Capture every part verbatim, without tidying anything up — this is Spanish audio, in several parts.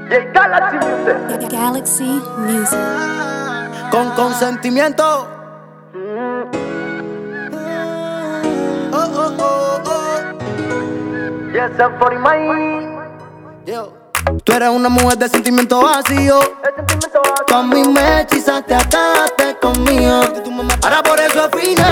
Y Galaxy Music. Galaxy Music. Con consentimiento. Oh, oh, oh, oh. Yes, I'm for my. Yo. Tú eres una mujer de sentimiento vacío. El sentimiento va Tú a mí me hechizaste, ataste conmigo. Ahora por eso al final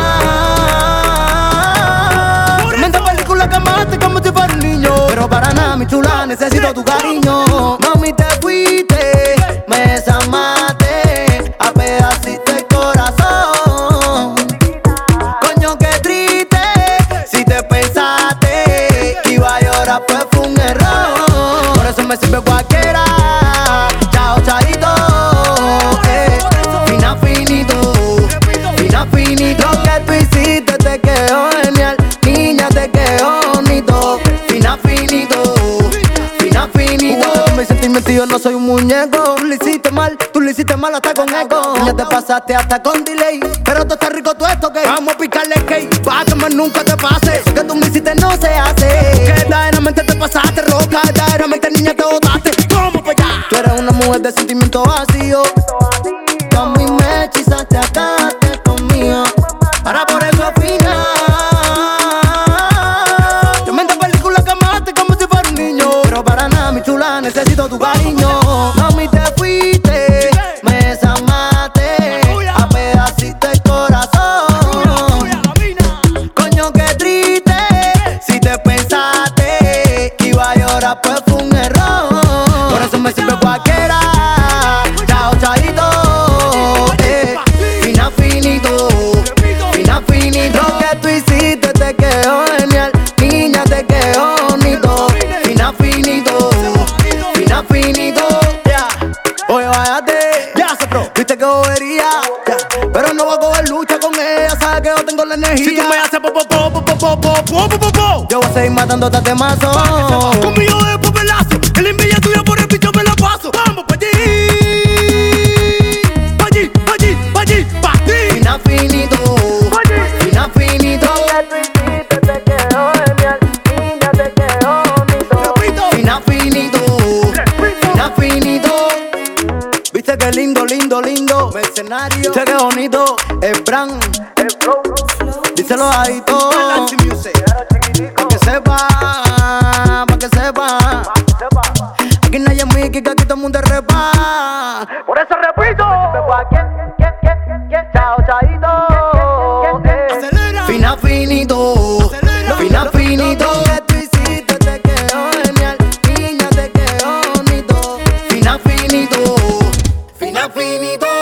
tremenda película que amaste como si fuera un niño. Pero para nada, mi chula, necesito tu cariño. Mami, te fuiste, me desamaste, a pedacitos el corazón. Coño, qué triste, si te pensaste que iba a llorar, pues fue un error. Por eso me sirve cualquiera. Chao, chaito, eh. Fina, finito, fina, finito. Lo que tú hiciste te quedó genial. Niña, te quedó bonito. Fina, finito, fina, finito. Jugaste con mis sentimientos y yo no soy un muñeco. Tú lo hiciste mal, tú lo hiciste mal hasta con eco. Ya te pasaste hasta con delay. Pero tú estás rico, tú esto que vamos a picarle skate. Pa' que más nunca te pase. Que tú me hiciste no se hace. Que verdaderamente te pasaste roca. Verdaderamente niña te botaste. ¿Cómo pues ya? Tú eres una mujer de sentimiento vacío. Tú a mí me hechizaste, ataste conmigo. Ahora por eso al final tremenda película que amaste como si fuera un niño. Pero para nada, mi chula, necesito tu cariño. Mami, te fuiste, me desamaste, a pedacitos el corazón. Coño, qué triste, si te pensaste que iba a llorar, pues fue un error. Por eso me sirve cualquiera. Chao, chaito, eh. Fina, finito, fina, finito. Lo que tú hiciste te quedó genial. Niña, te quedó bonito. Fina, finito, fina, finito. Ya, oye, váyate. Ya se pro. Viste que bobería. Ya. Pero no voy a coger lucha con ella. Sabes que yo tengo la energía. Si tú me haces po, po, po, po, po, po, po, po, po, po. Yo voy a seguir matándote a temazo. Conmigo de popelazo. Que la envidia tuya por el picho me la paso. Vamos pa' allí. Pa' allí, pa' allí, pa' allí, pa' ti. Fina, finito, fina, finito. Lo que tú hiciste te quedó genial. Niña, te quedó bonito. Repito. Fina, finito, fina, finito. Viste que lindo, lindo, lindo. Mercenario, che, qué bonito. El brand, El flow. díselo ahí todo. Galaxy Music. Pa' que sepa, pa' que sepa. Aquí no hay Mickey, que aquí todo el mundo es repa. Por eso repito. Chao, chaito. eh. Acelera. Fina, finito, Acelera. fina, finito. Lo que tú hiciste te quedó genial. Niña, te quedó bonito. Fina, finito, fina, finito.